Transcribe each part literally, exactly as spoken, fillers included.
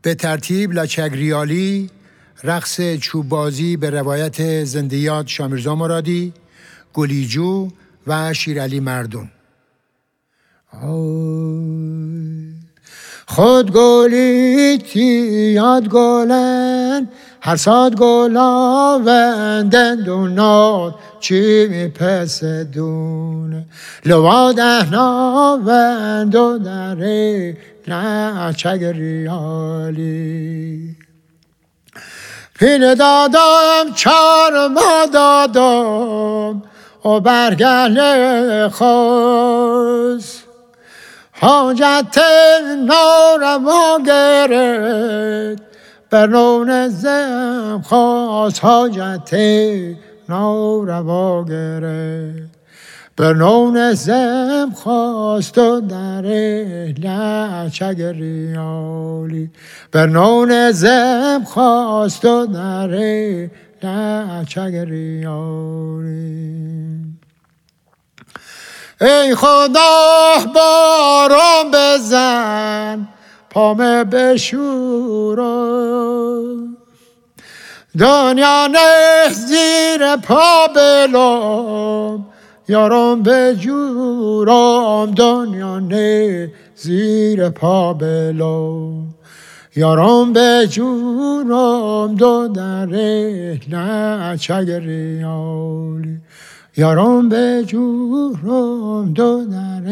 به ترتیب لاچگریالی، رقص چوبازی به روایت زندیات شامیرزا مرادی، گلیجو و شیرعلی مردون. خود گلیتی یاد گلن هر ساد گلا وندن دونات چی می پس دونه لوا دهنا وندو داره لاچگریالی. پیل دادم چارما دادم و برگل خواست حاجت نارما گرد برون زم خواست حاجت نارما گرد برون زم خواست و در لاچگریالی برون زم خواست و در لاچگریالی. ای خدا باران بزن پامه بشورو دنیا نه زیر پا بلوم یارم بجورم دنیا نه زیر پا بلوم یارم بجورم دو در لاچگریالی یارم بجورم دو در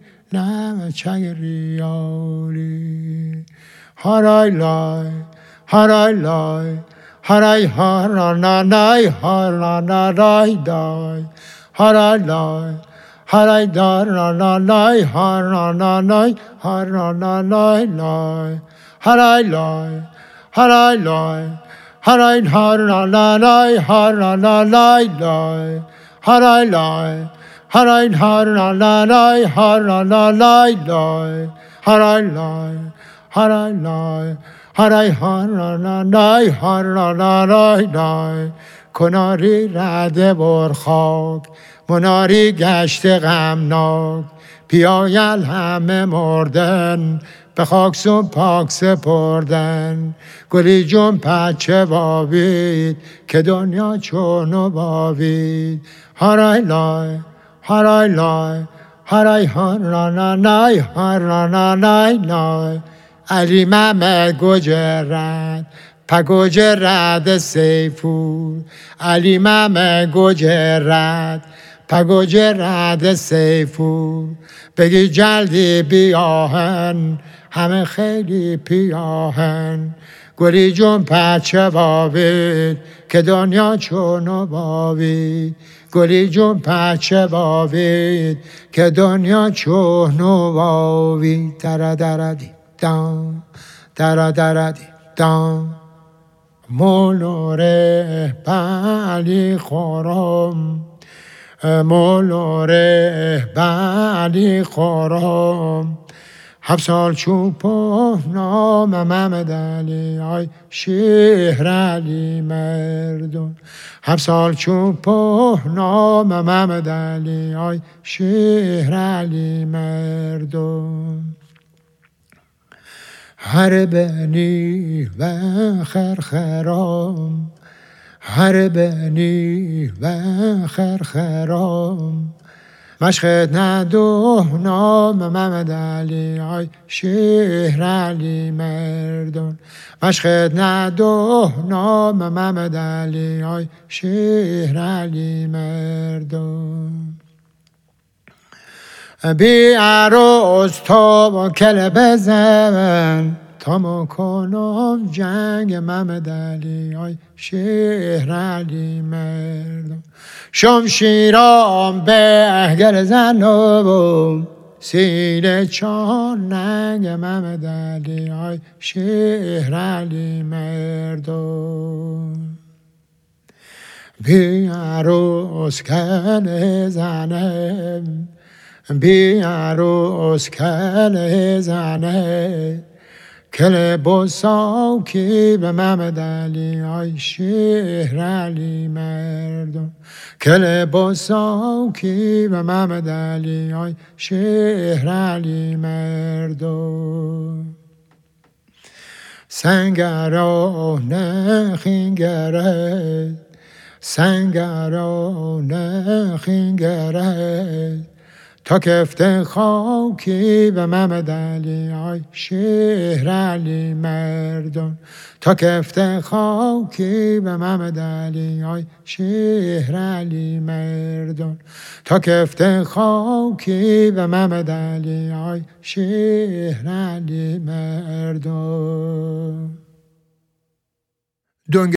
لاچگریالی. هرای لای هرای لای هرای هرانای هرانای دای هرای لای هرای دارانای هرانای هرانای لای هرای لای هرای لای هرای هرانای هرانای لای هرای لای هرای هرانای هرانای لای هرای لای هرای لای هرای هرانای هرانای لای. کناری رده بر خاک مناری گشت غمناک پیایل همه مردن به خاک سو پاک سپردن. گلی جون پچه بابید که دنیا چونو بابید. هرای لای هرای لای هرای هرانای هرانای لای علی ممه گجرد پا گجرد سیفور علی ممه گجرد پا گجرد سیفور. بگی جلدی بیاهن همه خیلی پیاهن. گلی جون پچه بابید که دنیا چونو بابید. گلی جون پچه بابید که دنیا چونو بابید. درا درا دی دام درا درا دی دام مولوره بلی خورم مولوره بلی خورم. هفت سال چوب نام محمد علی آی شهر علی مردون. هفت سال چوب نام محمد علی آی شهر علی مردون. هر بنی و خرخرام هر بنی و خرخرام مشخد ندو نام محمد علی آی شهر علی مردون. مشخد ندو نام محمد علی آی شهر علی مردون. بی عروس تا با کل بزن تا مکنم جنگ محمد علی آی شهر علی مردم. شمشیرام به اهگر زنم سینه چان ننگ محمد علی آی شهر علی مردم. بی عروس کل زنم بی عروس کل زنه کل بساکی به محمد علی آی شهر علی مردم. کل بساکی به محمد علی آی شهر علی مردم. سنگران خینگرد سنگران خینگرد تا کفت خاکی به محمد علی آی شهر علی مردان تا کفت خاکی به محمد علی آی شهر علی مردان تا کفت خاکی به محمد علی آی شهر علی مردان